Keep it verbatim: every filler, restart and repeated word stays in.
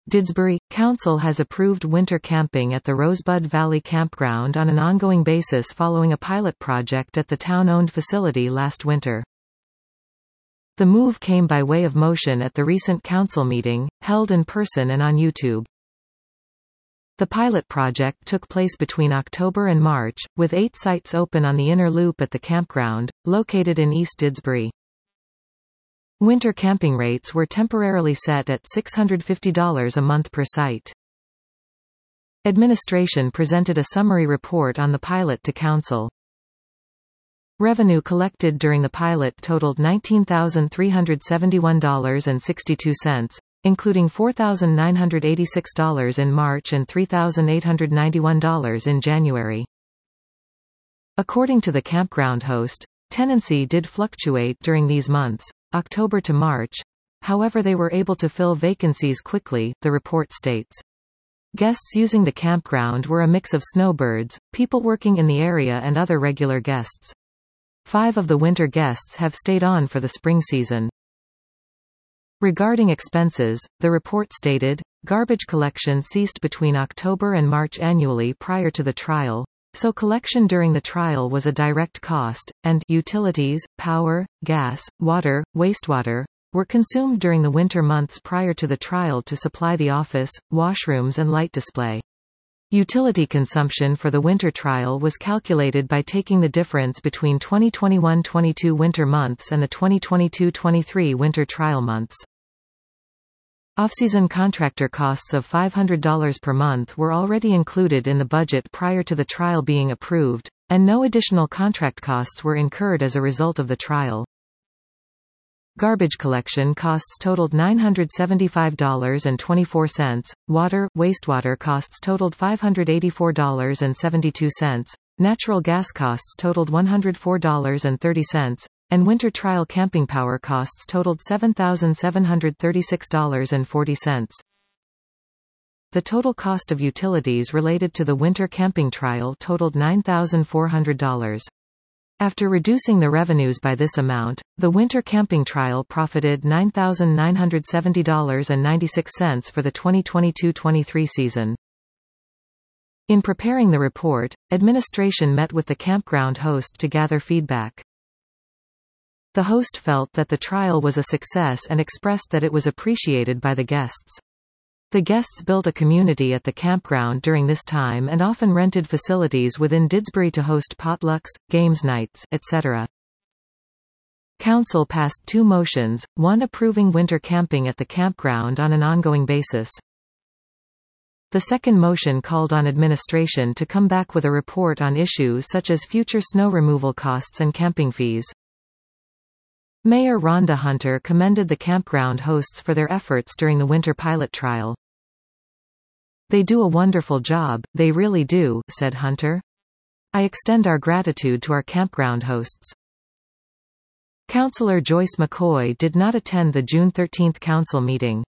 Didsbury Council has approved winter camping at the Rosebud Valley Campground on an ongoing basis following a pilot project at the town-owned facility last winter. The move came by way of motion at the recent council meeting, held in person and on YouTube. The pilot project took place between October and March, with eight sites open on the inner loop at the campground, located in East Didsbury. Winter camping rates were temporarily set at six hundred fifty dollars a month per site. Administration presented a summary report on the pilot to Council. Revenue collected during the pilot totaled nineteen thousand three hundred seventy-one dollars and sixty-two cents, including four thousand nine hundred eighty-six dollars in March and three thousand eight hundred ninety-one dollars in January. According to the campground host, tenancy did fluctuate during these months, October to March. However, they were able to fill vacancies quickly, the report states. Guests using the campground were a mix of snowbirds, people working in the area and other regular guests. Five of the winter guests have stayed on for the spring season. Regarding expenses, the report stated, garbage collection ceased between October and March annually prior to the trial, so collection during the trial was a direct cost, and utilities, power, gas, water, wastewater, were consumed during the winter months prior to the trial to supply the office, washrooms and light display. Utility consumption for the winter trial was calculated by taking the difference between twenty twenty-one twenty-two winter months and the twenty twenty-two twenty-three winter trial months. Off-season contractor costs of five hundred dollars per month were already included in the budget prior to the trial being approved, and no additional contract costs were incurred as a result of the trial. Garbage collection costs totaled nine hundred seventy-five dollars and twenty-four cents, water, wastewater costs totaled five hundred eighty-four dollars and seventy-two cents, natural gas costs totaled one hundred four dollars and thirty cents, and winter trial camping power costs totaled seven thousand seven hundred thirty-six dollars and forty cents. The total cost of utilities related to the winter camping trial totaled nine thousand four hundred dollars. After reducing the revenues by this amount, the winter camping trial profited nine thousand nine hundred seventy dollars and ninety-six cents for the twenty twenty-two twenty-three season. In preparing the report, administration met with the campground host to gather feedback. The host felt that the trial was a success and expressed that it was appreciated by the guests. The guests built a community at the campground during this time and often rented facilities within Didsbury to host potlucks, games nights, et cetera. Council passed two motions, one approving winter camping at the campground on an ongoing basis. The second motion called on administration to come back with a report on issues such as future snow removal costs and camping fees. Mayor Rhonda Hunter commended the campground hosts for their efforts during the winter pilot trial. "They do a wonderful job, they really do," said Hunter. "I extend our gratitude to our campground hosts." Councillor Joyce McCoy did not attend the June thirteenth council meeting.